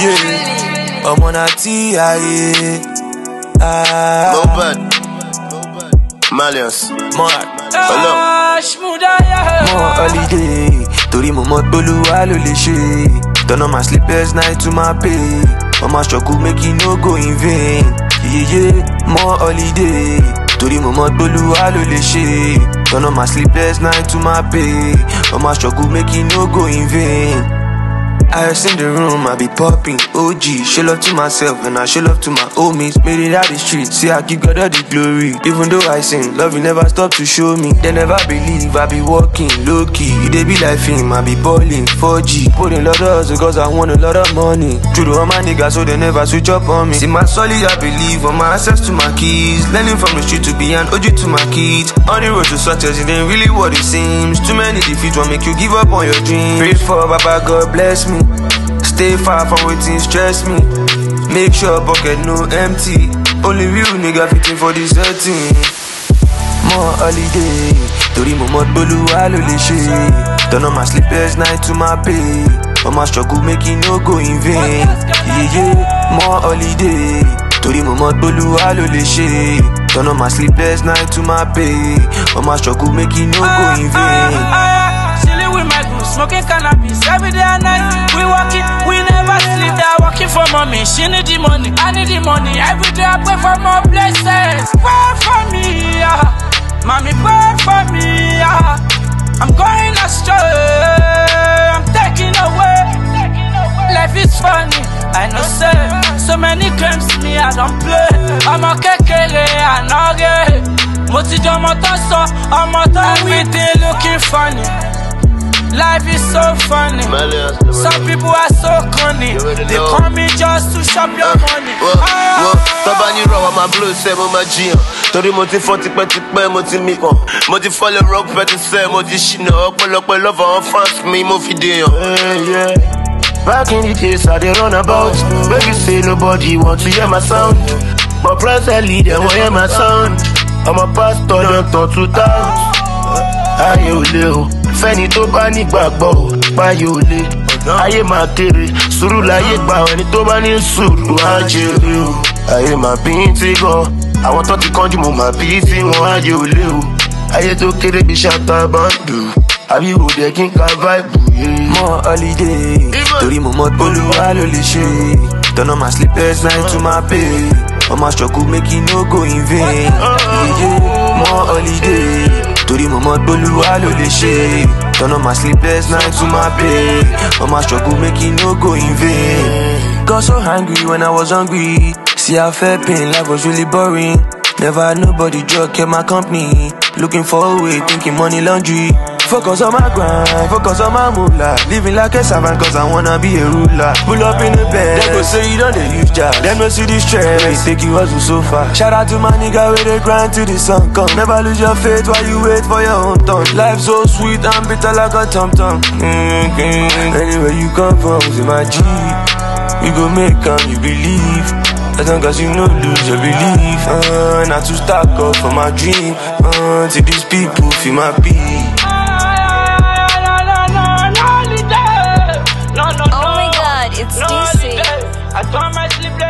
Yeah, I'm on a T.I.A. No bad. Malians. More Hello. holiday. Tori mo mọ Toluwa ló lè ṣe. Turn on my sleepless night to my pay. Mama struggle make it no go in vain. Yeah, more holiday. Tori mo mọ Toluwa ló lè ṣe. Turn on my sleepless night to my pay. Mama struggle make it no go in vain. I was in the room, I be popping OG, show love to myself and I show love to my homies. Made it out the street, see I give God all the glory. Even though I sin, love will never stop to show me. They never believe I be walking low-key. They be like film, I be balling 4G. Putting lot of hustle cause I want a lot of money. True to all my niggas so they never switch up on me. See my solid, I believe on my access to my keys. Learning from the street to be an OG to my kids. On the road to success, it ain't really what it seems. Too many defeats will make you give up on your dreams. Pray for Baba, God bless me. Stay far from waiting, stress me. Make sure pocket no empty. Only real nigga fitting for this setting. More holiday. Tori mo mọ Toluwa ló lè ṣe. Turn on my sleepless night to my pay. Mama struggle make it no go in vain. Yeah, more holiday. Tori mo mọ Toluwa ló lè ṣe. Turn on my sleepless night to my pay. Mama struggle make it no go in vain. With my group, smoking cannabis every day and night. We working, we never sleep. They're working for mommy. She need the money, I need the money. Every day I pray for more blessings. Pray for me, yeah. Mommy, pray for me, yeah. I'm going astray. I'm taking away. Life is funny, I know say. So many claims me, I don't play. I'm a kekere, I know gay. Motijo motoso, I'm a everything looking funny. Life is so funny. Some people are so corny. They call me just to shop your money. Tabani raw, my blue say my G. Tori mo ti 40 pẹ́ mo ti mi kan. Mo ti follow rock fẹ́ say mo ti ṣìnà ọ̀pọ̀lọpọ̀ love àwọn fans mi mo fi dé yan. Back in the days I dey run about. Baby say nobody want to hear my sound, but presently they want hear my sound. I'm a pastor, don't talk to that. Ayé ò lé o, fẹ́ni tó bá nígbàgbọ́ o, báyé ò lé. Ayé máa kéré, sùúrù láyé gbà ẹni tó bá ní sùúrù á jèrè o. Ayé máa bí ń tí gan, àwọn tó ti kánjú mo máa bí tí wọ́n ayé ò lé o. Ayé tó kéré bí ṣáta bá ń dùn, àbí wò dé kí n ka vibe yé. More holiday, torí mo mọ Toluwa ló lè ṣe. Turn on my sleepless night to my pay. Mama struggle make it no go in vain. Yeah, more holiday. Tori mo mọ Toluwa ló lè ṣe. Turn on my sleepless night to my pay. Mama struggle make it no go in vain. Got so hungry when I was hungry. See I felt pain, life was really boring. Never had nobody drug, kept my company. Looking for a way, thinking money laundry. Focus on my grind, focus on my moolah. Living like a servant cause I wanna be a ruler. Pull up in the bed, they go say you don't dey use jazz. Them no see the stress, they take you hustle so far. Shout out to my nigga where they grind till the sun come. Never lose your faith while you wait for your own turn. Life so sweet and bitter like a tom-tom. Anywhere you come from, see my G. We go make come, you believe. As long as you no lose your belief. Not to stack up for my dream. To these people feel my beat. Oh my God, it's DC. I